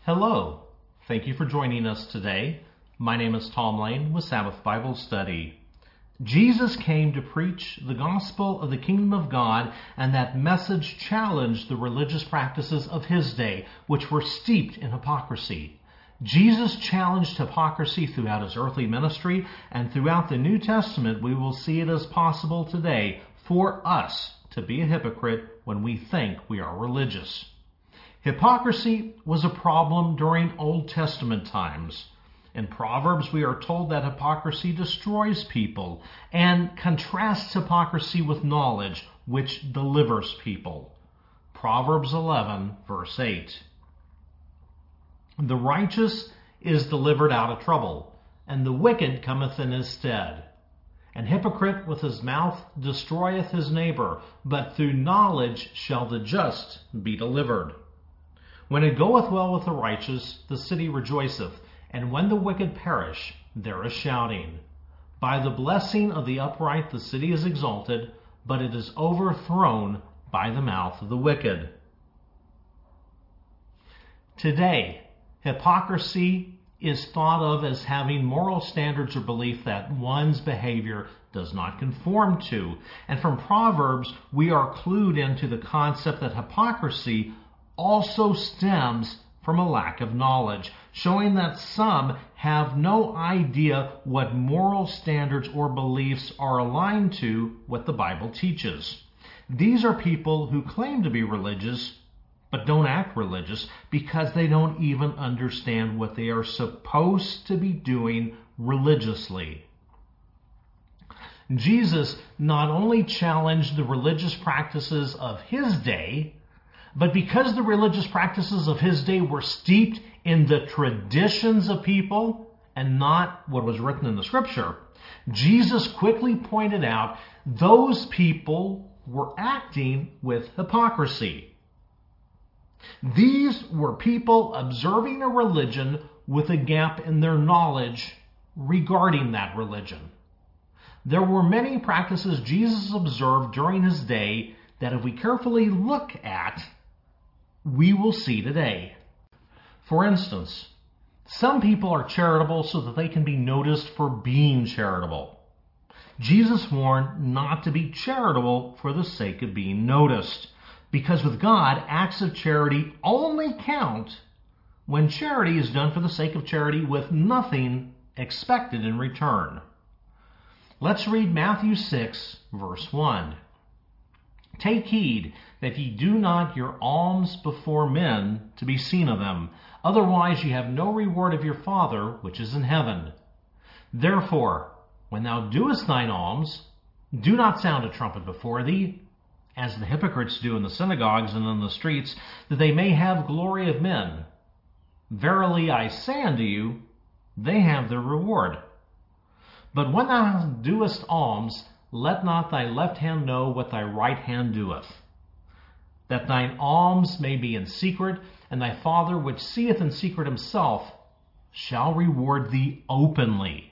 Hello. Thank you for joining us today. My name is Tom Lane with Sabbath Bible Study. Jesus came to preach the gospel of the kingdom of God, and that message challenged the religious practices of his day, which were steeped in hypocrisy. Jesus challenged hypocrisy throughout his earthly ministry, and throughout the New Testament we will see it as possible today for us to be a hypocrite when we think we are religious. Hypocrisy was a problem during Old Testament times. In Proverbs, we are told that hypocrisy destroys people and contrasts hypocrisy with knowledge, which delivers people. Proverbs 11, verse 8. The righteous is delivered out of trouble, and the wicked cometh in his stead. An hypocrite with his mouth destroyeth his neighbor, but through knowledge shall the just be delivered. When it goeth well with the righteous, the city rejoiceth, and when the wicked perish, there is shouting. By the blessing of the upright the city is exalted, but it is overthrown by the mouth of the wicked. Today, hypocrisy is thought of as having moral standards or belief that one's behavior does not conform to. And from Proverbs, we are clued into the concept that hypocrisy also stems from a lack of knowledge, showing that some have no idea what moral standards or beliefs are aligned to what the Bible teaches. These are people who claim to be religious, but don't act religious because they don't even understand what they are supposed to be doing religiously. Jesus not only challenged the religious practices of his day, but because the religious practices of his day were steeped in the traditions of people and not what was written in the scripture, Jesus quickly pointed out those people were acting with hypocrisy. These were people observing a religion with a gap in their knowledge regarding that religion. There were many practices Jesus observed during his day that if we carefully look at, we will see today. For instance, some people are charitable so that they can be noticed for being charitable. Jesus warned not to be charitable for the sake of being noticed, because with God, acts of charity only count when charity is done for the sake of charity with nothing expected in return. Let's read Matthew 6, verse 1. Take heed that ye do not your alms before men to be seen of them. Otherwise ye have no reward of your Father which is in heaven. Therefore, when thou doest thine alms, do not sound a trumpet before thee, as the hypocrites do in the synagogues and in the streets, that they may have glory of men. Verily I say unto you, they have their reward. But when thou doest alms, let not thy left hand know what thy right hand doeth, that thine alms may be in secret, and thy Father which seeth in secret himself shall reward thee openly.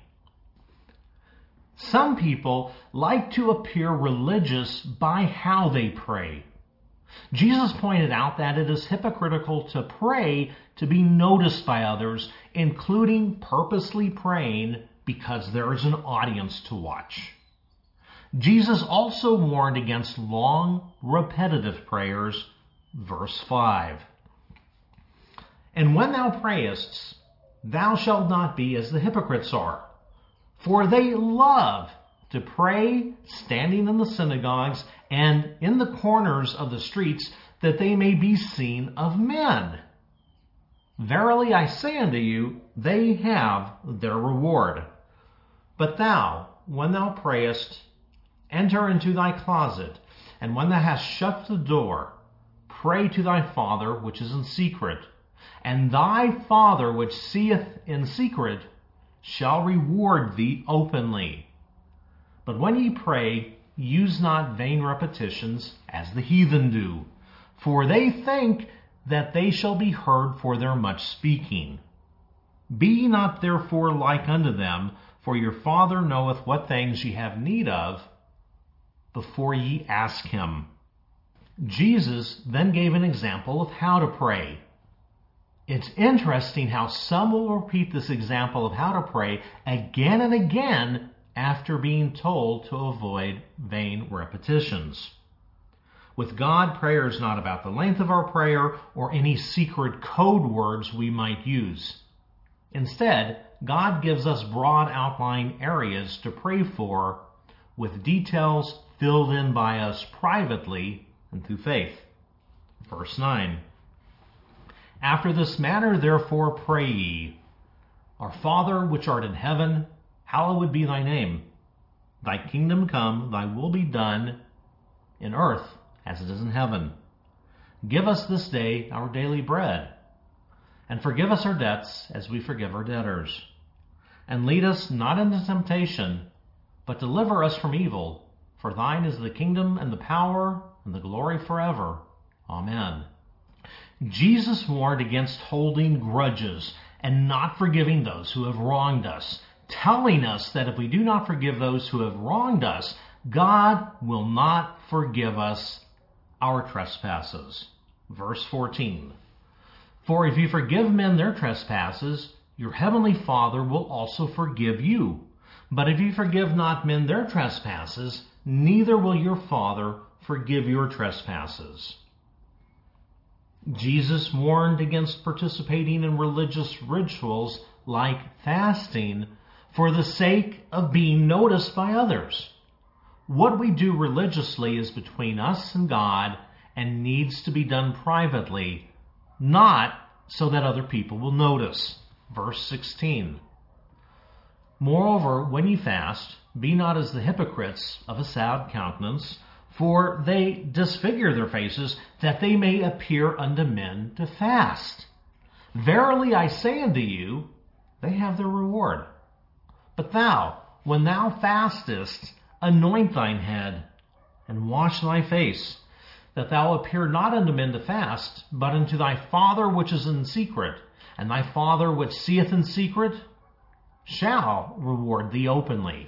Some people like to appear religious by how they pray. Jesus pointed out that it is hypocritical to pray to be noticed by others, including purposely praying because there is an audience to watch. Jesus also warned against long, repetitive prayers. Verse 5. And when thou prayest, thou shalt not be as the hypocrites are, for they love to pray standing in the synagogues and in the corners of the streets, that they may be seen of men. Verily I say unto you, they have their reward. But thou, when thou prayest, enter into thy closet, and when thou hast shut the door, pray to thy Father which is in secret, and thy Father which seeth in secret shall reward thee openly. But when ye pray, use not vain repetitions, as the heathen do, for they think that they shall be heard for their much speaking. Be ye not therefore like unto them, for your Father knoweth what things ye have need of, before ye ask him. Jesus then gave an example of how to pray. It's interesting how some will repeat this example of how to pray again and again after being told to avoid vain repetitions. With God, prayer is not about the length of our prayer or any secret code words we might use. Instead, God gives us broad outline areas to pray for, with details filled in by us privately and through faith. Verse 9. After this manner, therefore, pray ye, Our Father which art in heaven, hallowed be thy name. Thy kingdom come, thy will be done in earth as it is in heaven. Give us this day our daily bread, and forgive us our debts as we forgive our debtors. And lead us not into temptation, but deliver us from evil. For thine is the kingdom and the power and the glory forever. Amen. Jesus warned against holding grudges and not forgiving those who have wronged us, telling us that if we do not forgive those who have wronged us, God will not forgive us our trespasses. Verse 14. For if you forgive men their trespasses, your heavenly Father will also forgive you. But if you forgive not men their trespasses, neither will your Father forgive your trespasses. Jesus warned against participating in religious rituals like fasting for the sake of being noticed by others. What we do religiously is between us and God and needs to be done privately, not so that other people will notice. Verse 16. Moreover, when ye fast, be not as the hypocrites of a sad countenance, for they disfigure their faces, that they may appear unto men to fast. Verily I say unto you, they have their reward. But thou, when thou fastest, anoint thine head, and wash thy face, that thou appear not unto men to fast, but unto thy Father which is in secret, and thy Father which seeth in secret shall reward thee openly.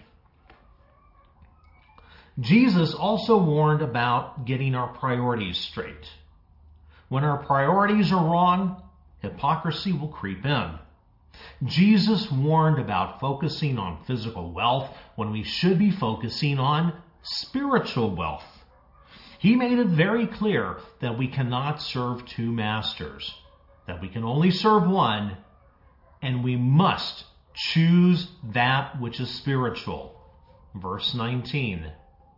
Jesus also warned about getting our priorities straight. When our priorities are wrong, hypocrisy will creep in. Jesus warned about focusing on physical wealth when we should be focusing on spiritual wealth. He made it very clear that we cannot serve two masters, that we can only serve one, and we must choose that which is spiritual. Verse 19.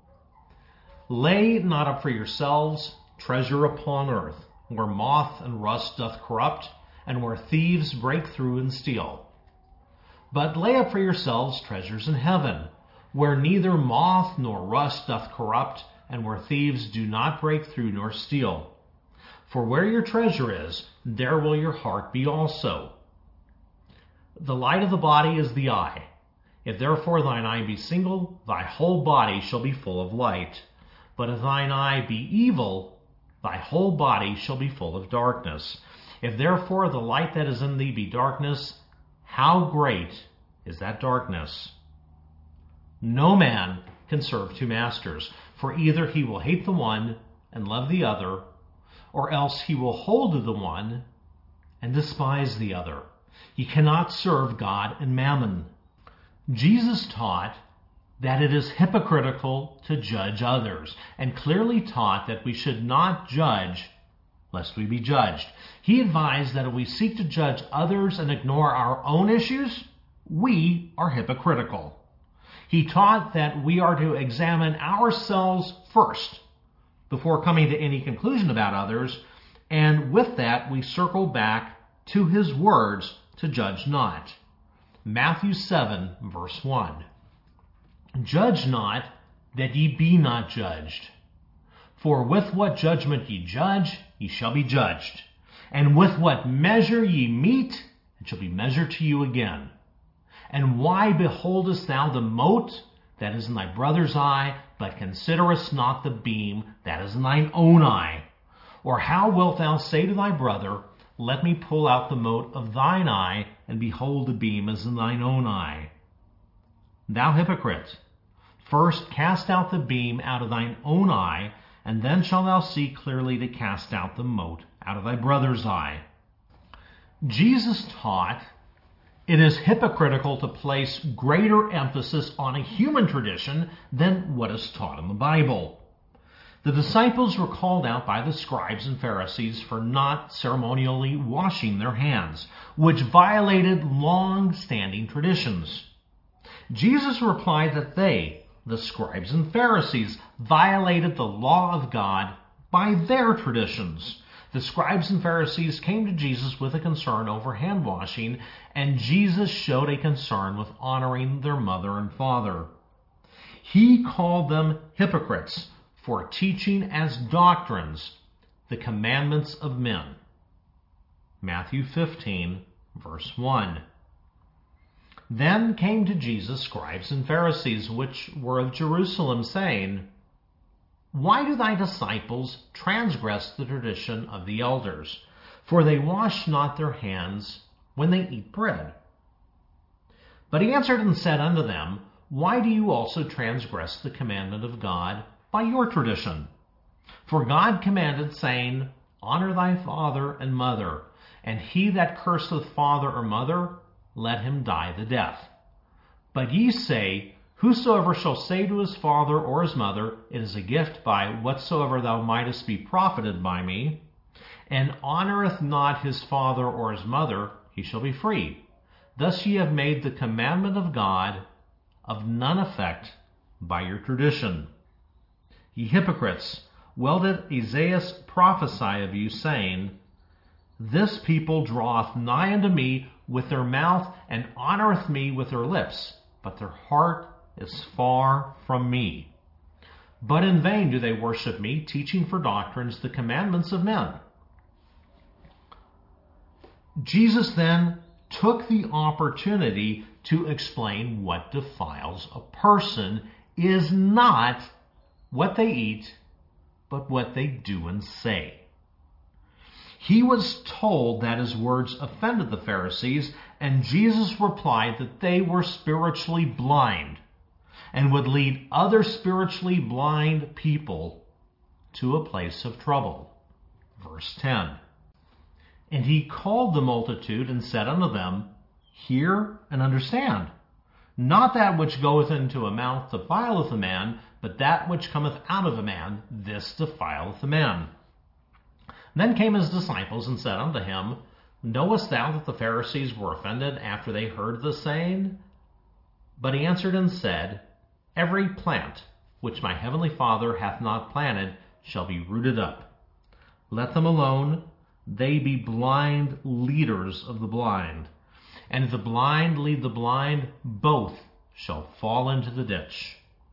Lay not up for yourselves treasure upon earth, where moth and rust doth corrupt, and where thieves break through and steal. But lay up for yourselves treasures in heaven, where neither moth nor rust doth corrupt, and where thieves do not break through nor steal. For where your treasure is, there will your heart be also. The light of the body is the eye. If therefore thine eye be single, thy whole body shall be full of light. But if thine eye be evil, thy whole body shall be full of darkness. If therefore the light that is in thee be darkness, how great is that darkness? No man can serve two masters, for either he will hate the one and love the other, or else he will hold to the one and despise the other. He cannot serve God and mammon. Jesus taught that it is hypocritical to judge others, and clearly taught that we should not judge lest we be judged. He advised that if we seek to judge others and ignore our own issues, we are hypocritical. He taught that we are to examine ourselves first before coming to any conclusion about others, and with that we circle back to his words to judge not. Matthew 7, verse 1. Judge not, that ye be not judged. For with what judgment ye judge, ye shall be judged. And with what measure ye mete, it shall be measured to you again. And why beholdest thou the mote that is in thy brother's eye, but considerest not the beam that is in thine own eye? Or how wilt thou say to thy brother, Let me pull out the mote of thine eye, and behold, the beam is in thine own eye? Thou hypocrite, first cast out the beam out of thine own eye, and then shalt thou see clearly to cast out the mote out of thy brother's eye. Jesus taught it is hypocritical to place greater emphasis on a human tradition than what is taught in the Bible. The disciples were called out by the scribes and Pharisees for not ceremonially washing their hands, which violated long-standing traditions. Jesus replied that they, the scribes and Pharisees, violated the law of God by their traditions. The scribes and Pharisees came to Jesus with a concern over hand washing, and Jesus showed a concern with honoring their mother and father. He called them hypocrites for teaching as doctrines the commandments of men. Matthew 15, verse 1. Then came to Jesus scribes and Pharisees, which were of Jerusalem, saying, Why do thy disciples transgress the tradition of the elders? For they wash not their hands when they eat bread. But he answered and said unto them, Why do you also transgress the commandment of God by your tradition? For God commanded, saying, Honor thy father and mother, and he that curseth father or mother, let him die the death. But ye say, Whosoever shall say to his father or his mother, It is a gift by whatsoever thou mightest be profited by me, and honoreth not his father or his mother, he shall be free. Thus ye have made the commandment of God of none effect by your tradition. Ye hypocrites, well did Isaiah prophesy of you, saying, This people draweth nigh unto me with their mouth, and honoreth me with their lips, but their heart is far from me. But in vain do they worship me, teaching for doctrines the commandments of men. Jesus then took the opportunity to explain what defiles a person is not what they eat, but what they do and say. He was told that his words offended the Pharisees, and Jesus replied that they were spiritually blind and would lead other spiritually blind people to a place of trouble. Verse 10. And he called the multitude and said unto them, Hear and understand. Not that which goeth into a mouth defileth a man, but that which cometh out of a man, this defileth a man. Then came his disciples and said unto him, Knowest thou that the Pharisees were offended after they heard the saying? But he answered and said, Every plant which my heavenly Father hath not planted shall be rooted up. Let them alone, they be blind leaders of the blind. And if the blind lead the blind, both shall fall into the ditch.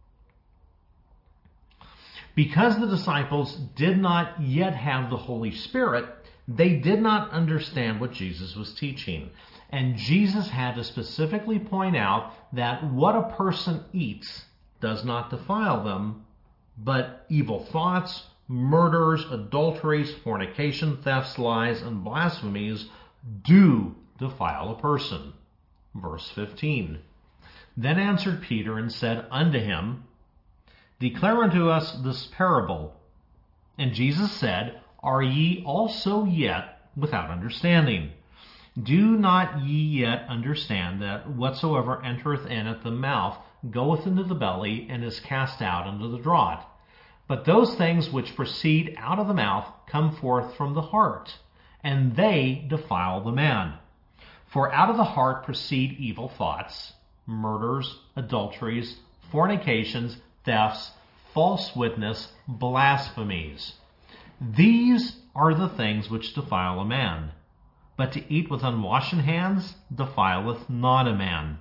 Because the disciples did not yet have the Holy Spirit, they did not understand what Jesus was teaching. And Jesus had to specifically point out that what a person eats does not defile them, but evil thoughts, murders, adulteries, fornication, thefts, lies, and blasphemies do defile a person. Verse 15. Then answered Peter and said unto him, Declare unto us this parable. And Jesus said, Are ye also yet without understanding? Do not ye yet understand that whatsoever entereth in at the mouth goeth into the belly, and is cast out into the draught? But those things which proceed out of the mouth come forth from the heart, and they defile the man. For out of the heart proceed evil thoughts, murders, adulteries, fornications, thefts, false witness, blasphemies. These are the things which defile a man. But to eat with unwashen hands defileth not a man.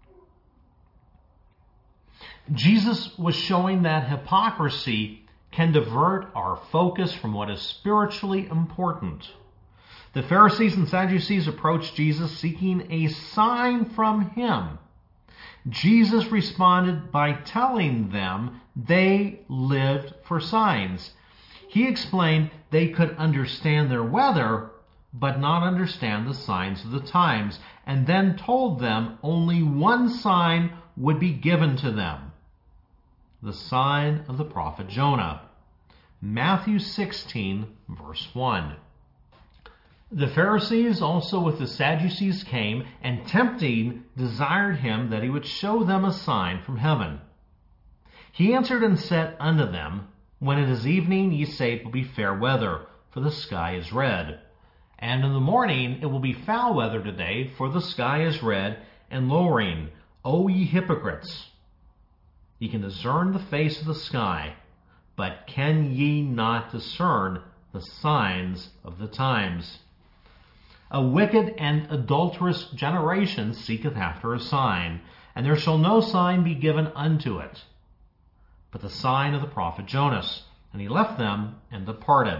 Jesus was showing that hypocrisy can divert our focus from what is spiritually important. The Pharisees and Sadducees approached Jesus seeking a sign from him. Jesus responded by telling them they lived for signs. He explained they could understand their weather, but not understand the signs of the times, and then told them only one sign would be given to them: the sign of the prophet Jonah. Matthew 16, verse 1. The Pharisees also with the Sadducees came, and tempting desired him that he would show them a sign from heaven. He answered and said unto them, When it is evening, ye say it will be fair weather, for the sky is red. And in the morning it will be foul weather today, for the sky is red and lowering. O ye hypocrites! Ye can discern the face of the sky, but can ye not discern the signs of the times? A wicked and adulterous generation seeketh after a sign, and there shall no sign be given unto it, but the sign of the prophet Jonas. And he left them and departed.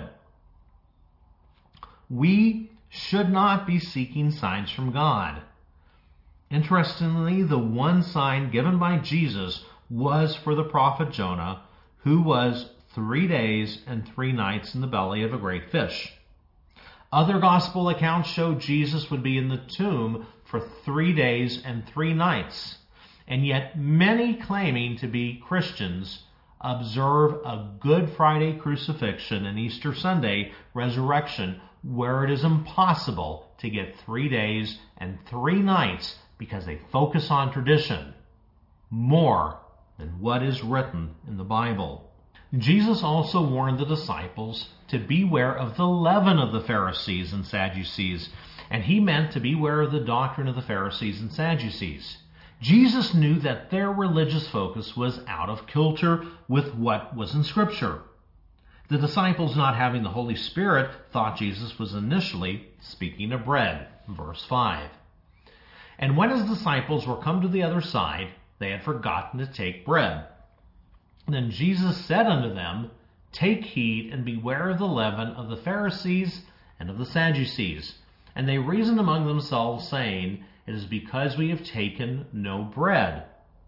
We should not be seeking signs from God. Interestingly, the one sign given by Jesus was for the prophet Jonah, who was 3 days and 3 nights in the belly of a great fish. Other gospel accounts show Jesus would be in the tomb for 3 days and 3 nights. And yet many claiming to be Christians observe a Good Friday crucifixion and Easter Sunday resurrection where it is impossible to get 3 days and 3 nights because they focus on tradition more than what is written in the Bible. Jesus also warned the disciples to beware of the leaven of the Pharisees and Sadducees, and he meant to beware of the doctrine of the Pharisees and Sadducees. Jesus knew that their religious focus was out of kilter with what was in Scripture. The disciples, not having the Holy Spirit, thought Jesus was initially speaking of bread, verse 5. And when his disciples were come to the other side, they had forgotten to take bread. Then Jesus said unto them, Take heed and beware of the leaven of the Pharisees and of the Sadducees. And they reasoned among themselves, saying, It is because we have taken no bread.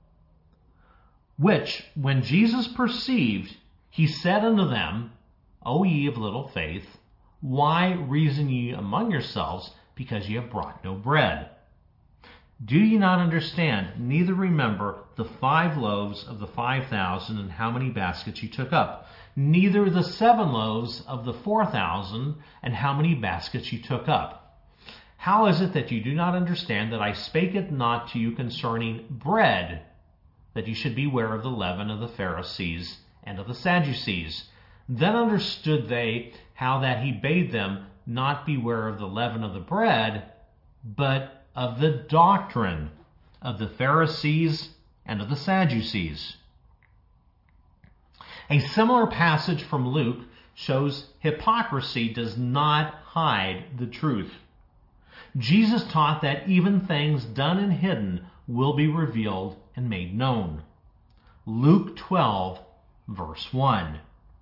Which, when Jesus perceived, he said unto them, O ye of little faith, why reason ye among yourselves, because ye have brought no bread? Do ye not understand, neither remember the 5 loaves of the 5,000 and how many baskets ye took up, neither the 7 loaves of the 4,000 and how many baskets ye took up? How is it that you do not understand that I spake it not to you concerning bread, that ye should beware of the leaven of the Pharisees and of the Sadducees? Then understood they how that he bade them not beware of the leaven of the bread, but of the doctrine of the Pharisees and of the Sadducees. A similar passage from Luke shows hypocrisy does not hide the truth. Jesus taught that even things done and hidden will be revealed and made known. Luke 12, verse 1.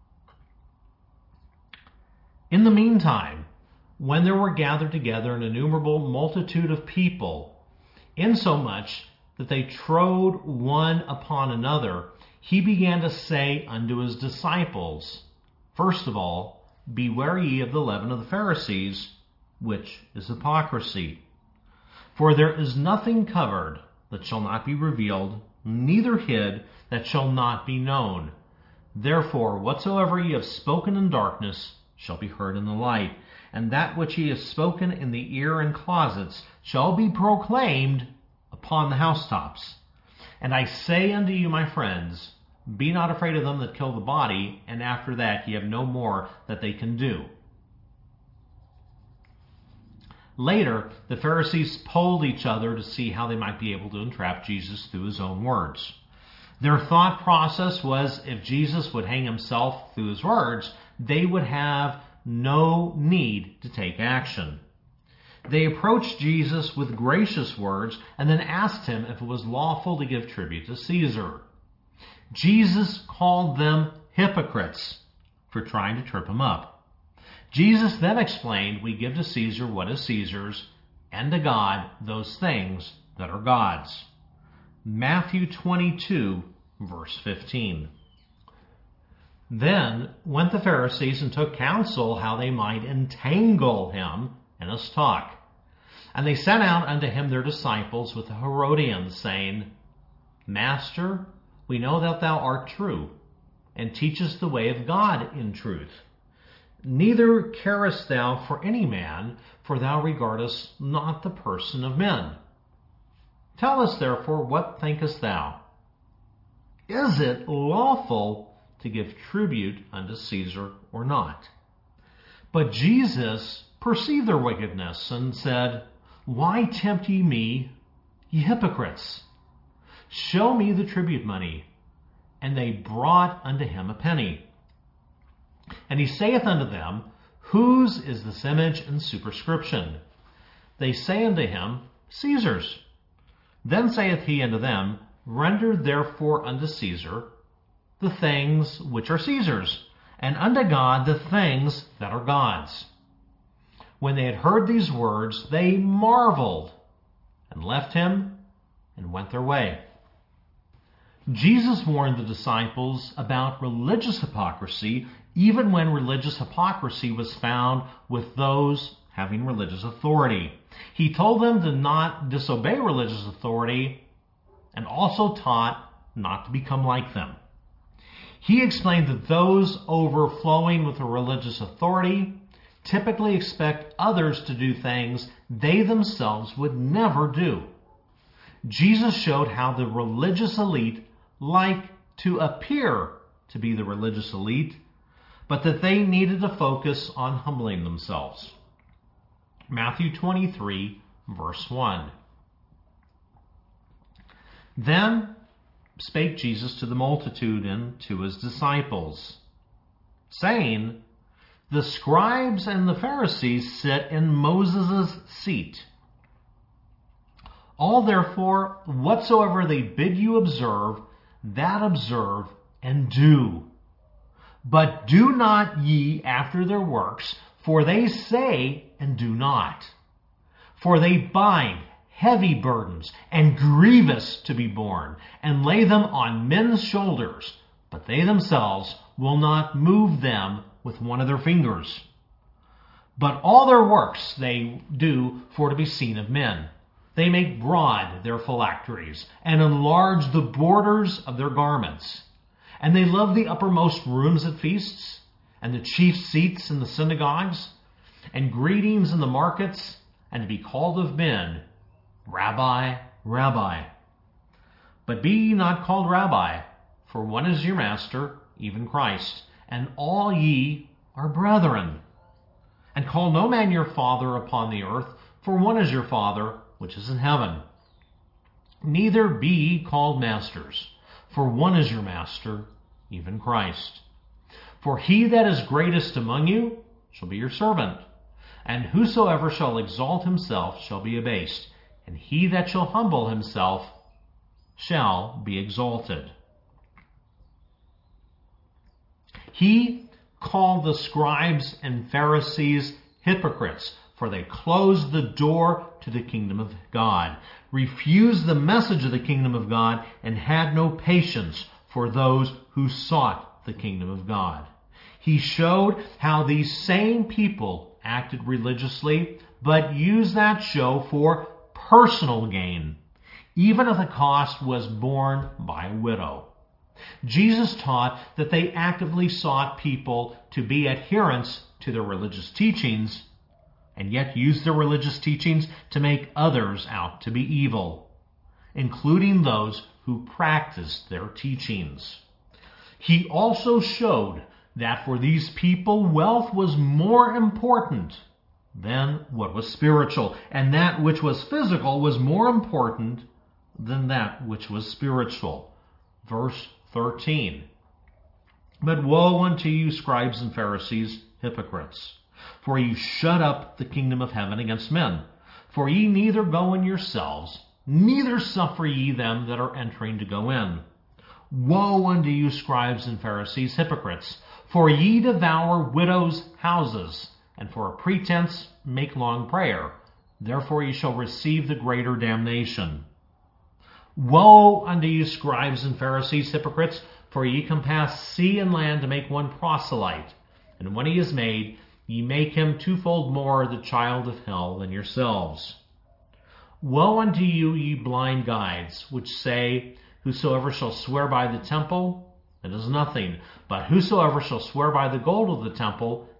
In the meantime, when there were gathered together an innumerable multitude of people, insomuch that they trode one upon another, he began to say unto his disciples, First of all, beware ye of the leaven of the Pharisees, which is hypocrisy. For there is nothing covered that shall not be revealed, neither hid that shall not be known. Therefore, whatsoever ye have spoken in darkness shall be heard in the light, and that which ye have spoken in the ear and closets shall be proclaimed upon the housetops. And I say unto you, my friends, be not afraid of them that kill the body, and after that ye have no more that they can do. Later, the Pharisees polled each other to see how they might be able to entrap Jesus through his own words. Their thought process was if Jesus would hang himself through his words, they would have no need to take action. They approached Jesus with gracious words and then asked him if it was lawful to give tribute to Caesar. Jesus called them hypocrites for trying to trip him up. Jesus then explained, we give to Caesar what is Caesar's, and to God those things that are God's. Matthew 22, verse 15. Then went the Pharisees and took counsel how they might entangle him in his talk. And they sent out unto him their disciples with the Herodians, saying, Master, we know that thou art true, and teachest the way of God in truth. neither carest thou for any man, for thou regardest not the person of men. Tell us therefore, what thinkest thou? Is it lawful to give tribute unto Caesar or not? But Jesus perceived their wickedness, and said, Why tempt ye me, ye hypocrites? Show me the tribute money. And they brought unto him a penny. And he saith unto them, Whose is this image and superscription? They say unto him, Caesar's. Then saith he unto them, Render therefore unto Caesar the things which are Caesar's, and unto God the things that are God's. When they had heard these words, they marveled, and left him, and went their way. Jesus warned the disciples about religious hypocrisy, even when religious hypocrisy was found with those having religious authority. He told them to not disobey religious authority, and also taught not to become like them. He explained that those overflowing with a religious authority typically expect others to do things they themselves would never do. Jesus showed how the religious elite like to appear to be the religious elite, but that they needed to focus on humbling themselves. Matthew 23, verse 1. Then spake Jesus to the multitude and to his disciples, saying, The scribes and the Pharisees sit in Moses' seat. All therefore, whatsoever they bid you observe, that observe and do. But do not ye after their works, for they say and do not. For they bind heavy burdens and grievous to be borne, and lay them on men's shoulders, but they themselves will not move them with one of their fingers. But all their works they do for to be seen of men. They make broad their phylacteries, and enlarge the borders of their garments. And they love the uppermost rooms at feasts, and the chief seats in the synagogues, and greetings in the markets, and to be called of men, Rabbi, Rabbi. But be ye not called Rabbi, for one is your master, even Christ, and all ye are brethren. And call no man your father upon the earth, for one is your Father, which is in heaven. Neither be ye called masters, for one is your master, even Christ. For he that is greatest among you shall be your servant. And whosoever shall exalt himself shall be abased, and he that shall humble himself shall be exalted. He called the scribes and Pharisees hypocrites, for they closed the door to the kingdom of God, refused the message of the kingdom of God, and had no patience for those who sought the kingdom of God. He showed how these same people acted religiously, but used that show for personal gain, even if the cost was borne by a widow. Jesus taught that they actively sought people to be adherents to their religious teachings, and yet use their religious teachings to make others out to be evil, including those who practiced their teachings. He also showed that for these people, wealth was more important than what was spiritual, and that which was physical was more important than that which was spiritual. Verse 13. But woe unto you, scribes and Pharisees, hypocrites! For ye shut up the kingdom of heaven against men. For ye neither go in yourselves, neither suffer ye them that are entering to go in. Woe unto you, scribes and Pharisees, hypocrites! For ye devour widows' houses, and for a pretense make long prayer. Therefore ye shall receive the greater damnation. Woe unto you, scribes and Pharisees, hypocrites! For ye compass sea and land to make one proselyte, and when he is made, ye make him twofold more the child of hell than yourselves. Woe unto you, ye blind guides, which say, Whosoever shall swear by the temple, it is nothing, but whosoever shall swear by the gold of the temple,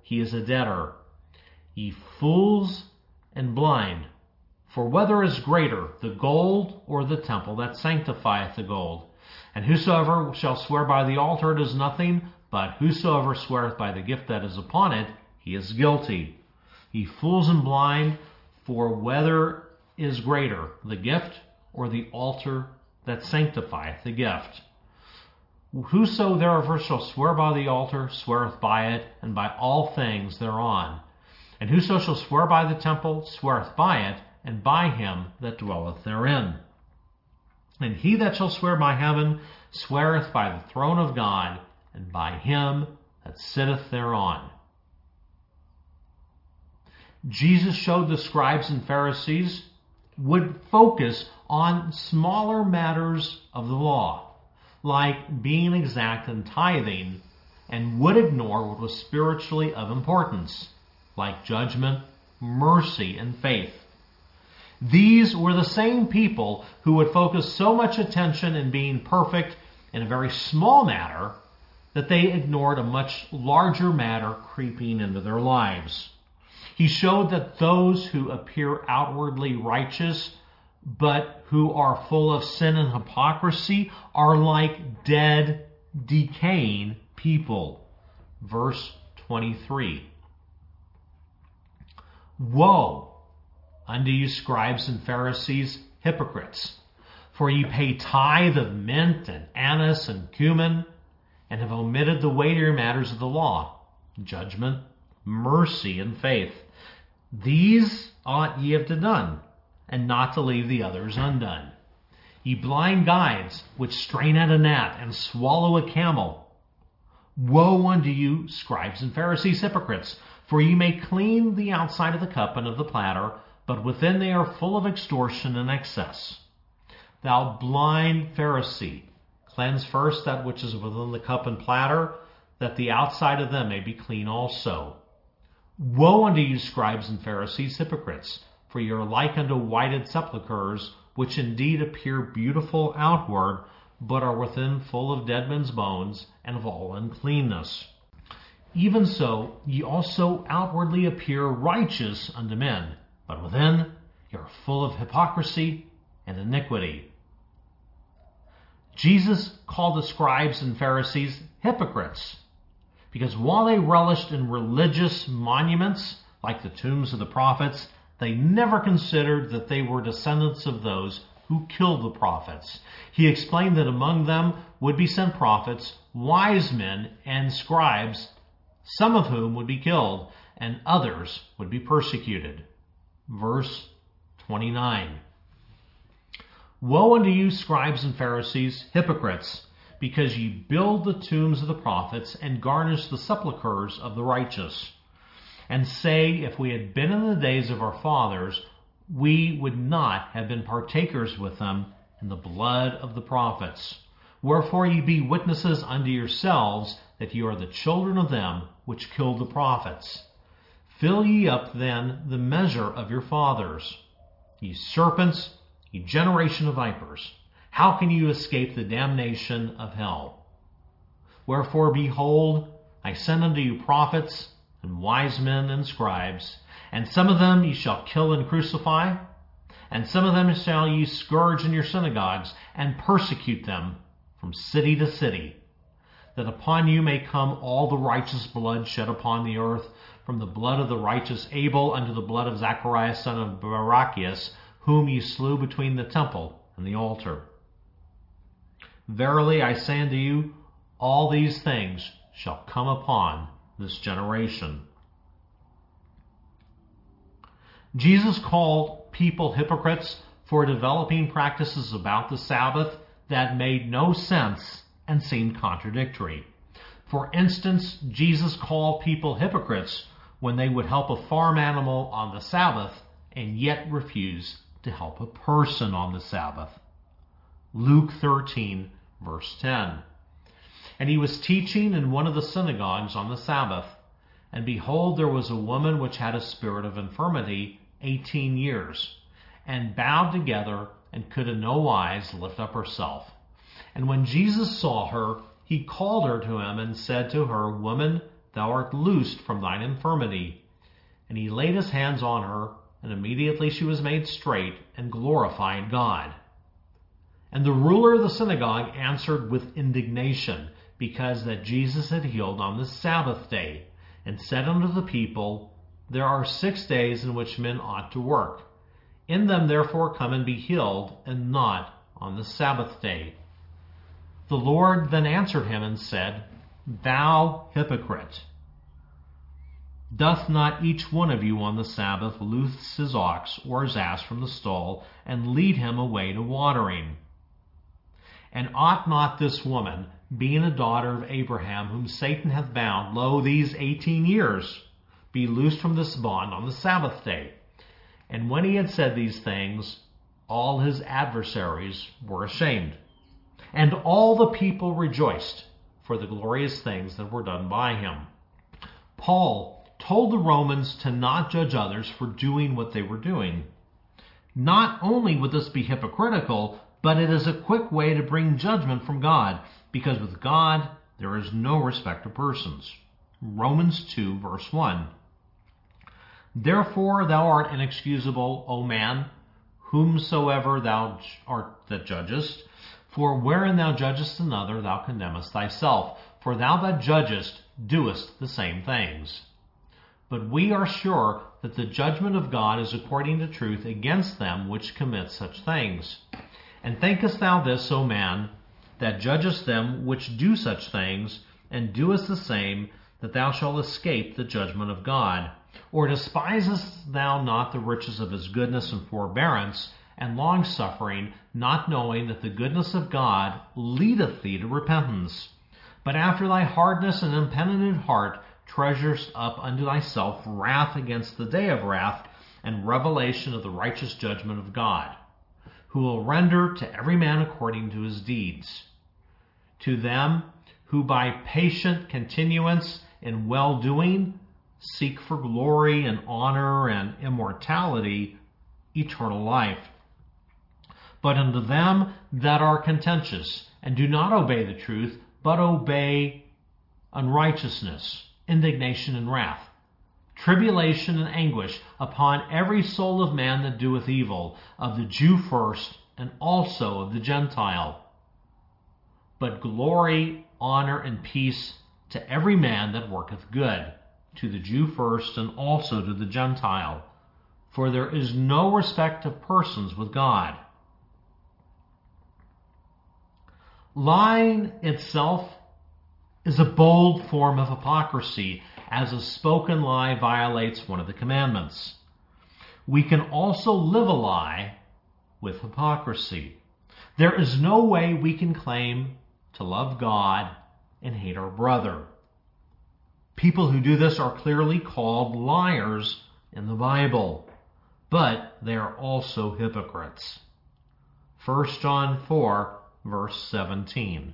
he is a debtor. Ye fools and blind, for whether is greater, the gold or the temple that sanctifieth the gold? And whosoever shall swear by the altar, it is nothing, but whosoever sweareth by the gift that is upon it, he is guilty. Ye fools and blind, for whether is greater, the gift or the altar that sanctifieth the gift? Whoso therefore shall swear by the altar sweareth by it, and by all things thereon. And whoso shall swear by the temple sweareth by it, and by him that dwelleth therein. And he that shall swear by heaven sweareth by the throne of God, and by him that sitteth thereon. Jesus showed the scribes and Pharisees would focus on smaller matters of the law, like being exact and tithing, and would ignore what was spiritually of importance, like judgment, mercy, and faith. These were the same people who would focus so much attention in being perfect in a very small matter that they ignored a much larger matter creeping into their lives. He showed that those who appear outwardly righteous, but who are full of sin and hypocrisy, are like dead, decaying people. Verse 23. Woe unto you, scribes and Pharisees, hypocrites! For ye pay tithe of mint and anise and cumin, and have omitted the weightier matters of the law, judgment, mercy, and faith. These ought ye have to done, and not to leave the others undone. Ye blind guides, which strain at a gnat and swallow a camel. Woe unto you, scribes and Pharisees, hypocrites! For ye may clean the outside of the cup and of the platter, but within they are full of extortion and excess. Thou blind Pharisee, cleanse first that which is within the cup and platter, that the outside of them may be clean also. Woe unto you, scribes and Pharisees, hypocrites! For ye are like unto whited sepulchres, which indeed appear beautiful outward, but are within full of dead men's bones, and of all uncleanness. Even so, ye also outwardly appear righteous unto men, but within ye are full of hypocrisy and iniquity. Jesus called the scribes and Pharisees hypocrites, because while they relished in religious monuments, like the tombs of the prophets, they never considered that they were descendants of those who killed the prophets. He explained that among them would be sent prophets, wise men, and scribes, some of whom would be killed, and others would be persecuted. Verse 29. Woe unto you, scribes and Pharisees, hypocrites! Because ye build the tombs of the prophets, and garnish the sepulchres of the righteous, and say, if we had been in the days of our fathers, we would not have been partakers with them in the blood of the prophets. Wherefore ye be witnesses unto yourselves that ye are the children of them which killed the prophets. Fill ye up then the measure of your fathers. Ye serpents, ye generation of vipers, how can you escape the damnation of hell? Wherefore, behold, I send unto you prophets, and wise men, and scribes, and some of them ye shall kill and crucify, and some of them shall ye scourge in your synagogues, and persecute them from city to city, that upon you may come all the righteous blood shed upon the earth, from the blood of the righteous Abel unto the blood of Zacharias son of Barachias, whom ye slew between the temple and the altar. Verily I say unto you, all these things shall come upon this generation. Jesus called people hypocrites for developing practices about the Sabbath that made no sense and seemed contradictory. For instance, Jesus called people hypocrites when they would help a farm animal on the Sabbath and yet refuse to help a person on the Sabbath. Luke 13, verse 10. And he was teaching in one of the synagogues on the Sabbath. And behold, there was a woman which had a spirit of infirmity 18 years, and bowed together, and could in no wise lift up herself. And when Jesus saw her, he called her to him, and said to her, Woman, thou art loosed from thine infirmity. And he laid his hands on her, and immediately she was made straight, and glorified God. And the ruler of the synagogue answered with indignation, because that Jesus had healed on the Sabbath day, and said unto the people, There are 6 days in which men ought to work. In them therefore come and be healed, and not on the Sabbath day. The Lord then answered him and said, Thou hypocrite, doth not each one of you on the Sabbath loose his ox or his ass from the stall, and lead him away to watering? And ought not this woman, being a daughter of Abraham, whom Satan hath bound, lo, these 18 years, be loosed from this bond on the Sabbath day? And when he had said these things, all his adversaries were ashamed. And all the people rejoiced for the glorious things that were done by him. Paul told the Romans to not judge others for doing what they were doing. Not only would this be hypocritical, but it is a quick way to bring judgment from God, because with God there is no respect of persons. Romans 2, verse 1. Therefore thou art inexcusable, O man, whomsoever thou art that judgest. For wherein thou judgest another, thou condemnest thyself. For thou that judgest doest the same things. But we are sure that the judgment of God is according to truth against them which commit such things. And thinkest thou this, O man, that judgest them which do such things, and doest the same, that thou shalt escape the judgment of God? Or despisest thou not the riches of his goodness and forbearance, and long-suffering, not knowing that the goodness of God leadeth thee to repentance? But after thy hardness and impenitent heart treasurest up unto thyself wrath against the day of wrath, and revelation of the righteous judgment of God, who will render to every man according to his deeds. To them who by patient continuance in well-doing seek for glory and honor and immortality, eternal life. But unto them that are contentious, and do not obey the truth, but obey unrighteousness, indignation and wrath, tribulation and anguish upon every soul of man that doeth evil, of the Jew first, and also of the Gentile. But glory, honor, and peace to every man that worketh good, to the Jew first, and also to the Gentile. For there is no respect of persons with God. Lying itself is a bold form of hypocrisy, as a spoken lie violates one of the commandments. We can also live a lie with hypocrisy. There is no way we can claim to love God and hate our brother. People who do this are clearly called liars in the Bible, but they are also hypocrites. 1 John 4, verse 17.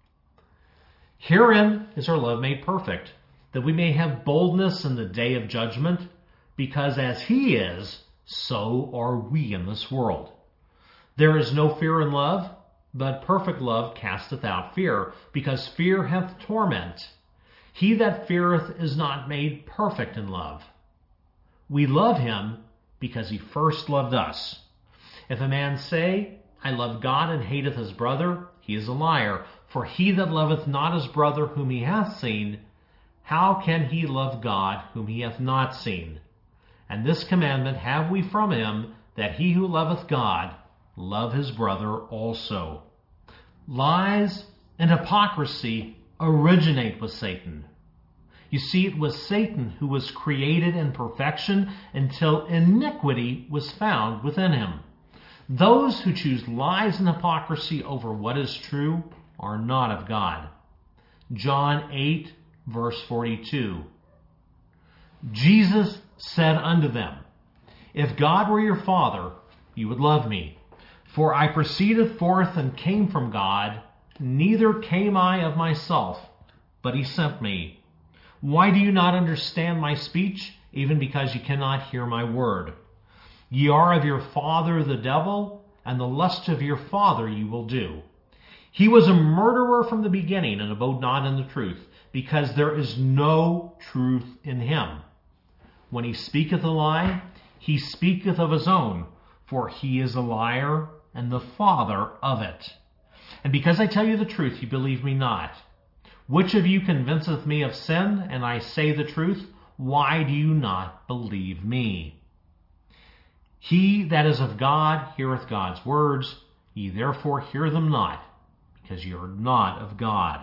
Herein is our love made perfect, that we may have boldness in the day of judgment, because as he is, so are we in this world. There is no fear in love, but perfect love casteth out fear, because fear hath torment. He that feareth is not made perfect in love. We love him because he first loved us. If a man say, I love God, and hateth his brother, he is a liar. For he that loveth not his brother whom he hath seen, how can he love God whom he hath not seen? And this commandment have we from him, that he who loveth God love his brother also. Lies and hypocrisy originate with Satan. You see, it was Satan who was created in perfection until iniquity was found within him. Those who choose lies and hypocrisy over what is true are not of God. John 8, verse 42. Jesus said unto them, If God were your Father, you would love me. For I proceeded forth and came from God, neither came I of myself, but he sent me. Why do you not understand my speech, even because you cannot hear my word? Ye are of your father the devil, and the lust of your father you will do. He was a murderer from the beginning, and abode not in the truth, because there is no truth in him. When he speaketh a lie, he speaketh of his own, for he is a liar and the father of it. And because I tell you the truth, you believe me not. Which of you convinceth me of sin, and I say the truth? Why do you not believe me? He that is of God heareth God's words. Ye therefore hear them not, because ye are not of God.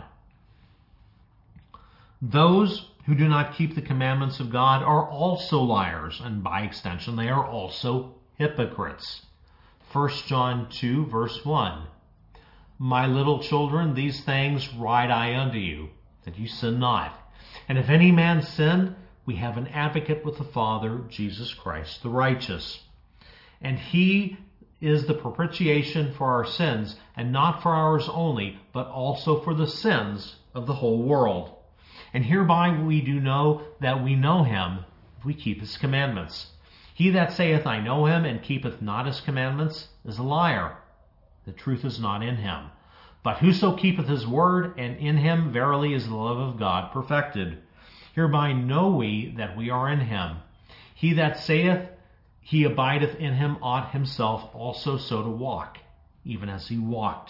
Those who do not keep the commandments of God are also liars, and by extension they are also hypocrites. 1 John 2, verse 1. My little children, these things write I unto you, that you sin not. And if any man sin, we have an advocate with the Father, Jesus Christ the righteous. And he is the propitiation for our sins, and not for ours only, but also for the sins of the whole world. And hereby we do know that we know him, if we keep his commandments. He that saith, I know him, and keepeth not his commandments, is a liar. The truth is not in him. But whoso keepeth his word, and in him verily is the love of God perfected. Hereby know we that we are in him. He that saith he abideth in him ought himself also so to walk, even as he walked.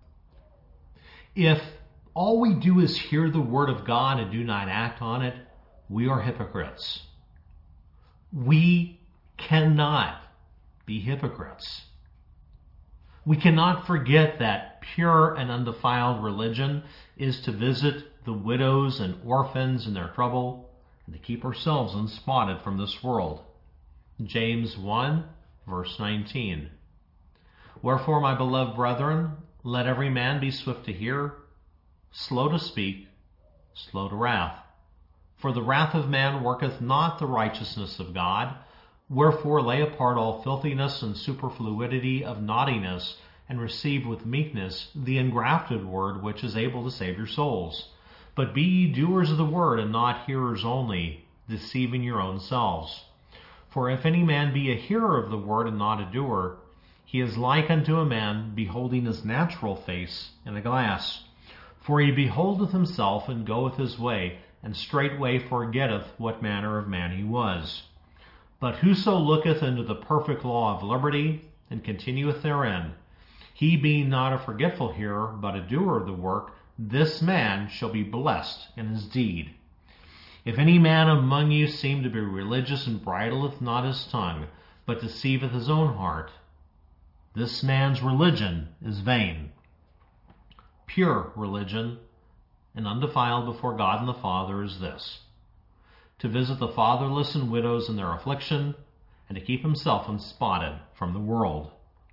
If all we do is hear the word of God and do not act on it, we are hypocrites. We cannot be hypocrites. We cannot forget that pure and undefiled religion is to visit the widows and orphans in their trouble and to keep ourselves unspotted from this world. James 1, verse 19. Wherefore, my beloved brethren, let every man be swift to hear, slow to speak, slow to wrath. For the wrath of man worketh not the righteousness of God. Wherefore lay apart all filthiness and superfluity of naughtiness, and receive with meekness the engrafted word which is able to save your souls. But be ye doers of the word, and not hearers only, deceiving your own selves. For if any man be a hearer of the word and not a doer, he is like unto a man beholding his natural face in a glass. For he beholdeth himself, and goeth his way, and straightway forgetteth what manner of man he was. But whoso looketh into the perfect law of liberty, and continueth therein, he being not a forgetful hearer, but a doer of the work, this man shall be blessed in his deed. If any man among you seem to be religious, and bridleth not his tongue, but deceiveth his own heart, this man's religion is vain. Pure religion, and undefiled before God and the Father, is this: to visit the fatherless and widows in their affliction, and to keep himself unspotted from the world.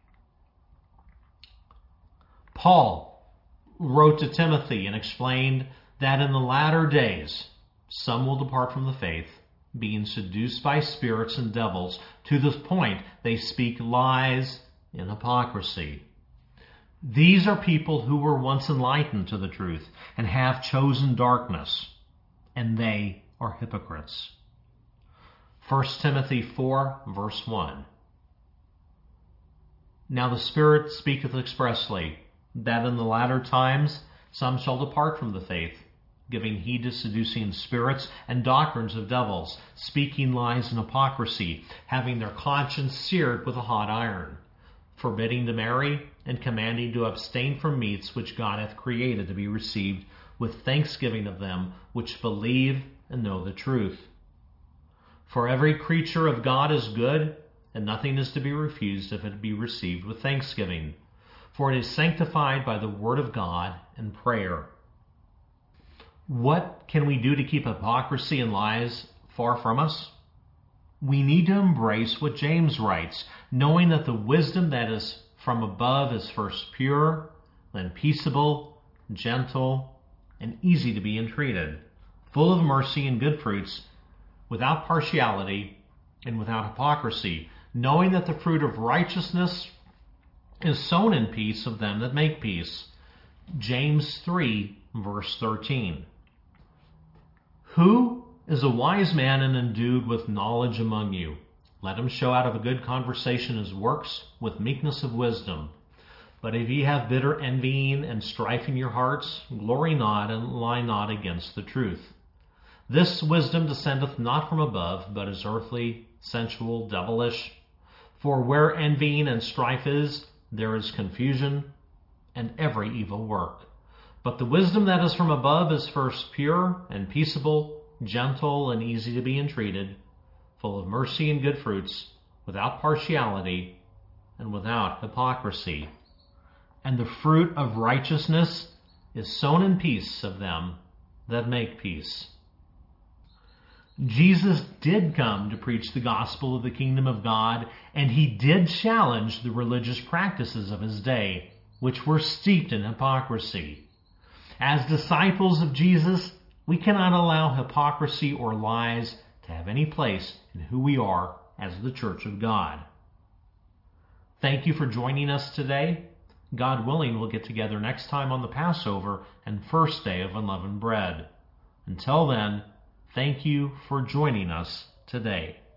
Paul wrote to Timothy and explained that in the latter days some will depart from the faith, being seduced by spirits and devils, to the point they speak lies in hypocrisy. These are people who were once enlightened to the truth and have chosen darkness, and they are hypocrites. 1 Timothy 4, verse 1. Now the Spirit speaketh expressly, that in the latter times some shall depart from the faith, giving heed to seducing spirits and doctrines of devils, speaking lies and hypocrisy, having their conscience seared with a hot iron, forbidding to marry, and commanding to abstain from meats which God hath created to be received with thanksgiving of them which believe and know the truth. For every creature of God is good, and nothing is to be refused if it be received with thanksgiving, for it is sanctified by the word of God and prayer. What can we do to keep hypocrisy and lies far from us? We need to embrace what James writes, knowing that the wisdom that is from above is first pure, then peaceable, gentle, and easy to be entreated, full of mercy and good fruits, without partiality and without hypocrisy, knowing that the fruit of righteousness is sown in peace of them that make peace. James 3, verse 13. Who is a wise man and endued with knowledge among you? Let him show out of a good conversation his works with meekness of wisdom. But if ye have bitter envying and strife in your hearts, glory not and lie not against the truth. This wisdom descendeth not from above, but is earthly, sensual, devilish. For where envying and strife is, there is confusion and every evil work. But the wisdom that is from above is first pure and peaceable, gentle and easy to be entreated, full of mercy and good fruits, without partiality and without hypocrisy. And the fruit of righteousness is sown in peace of them that make peace. Jesus did come to preach the gospel of the kingdom of God, and he did challenge the religious practices of his day, which were steeped in hypocrisy. As disciples of Jesus, we cannot allow hypocrisy or lies to have any place in who we are as the Church of God. Thank you for joining us today. God willing, we'll get together next time on the Passover and first day of unleavened bread. Until then, thank you for joining us today.